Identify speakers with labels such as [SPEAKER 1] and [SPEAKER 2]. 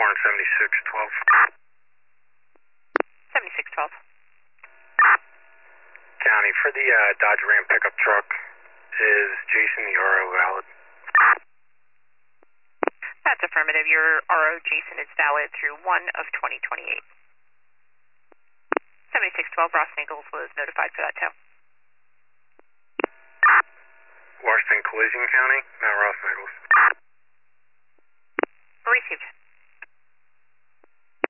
[SPEAKER 1] Warren 7612.
[SPEAKER 2] 7612.
[SPEAKER 1] County, for the Dodge Ram pickup truck, is Jason the RO valid?
[SPEAKER 2] That's affirmative. Your RO, Jason, is valid through 1 of 2028. 7612, Ross Nichols was notified for that tow.
[SPEAKER 1] Washington Collision County? No, Ross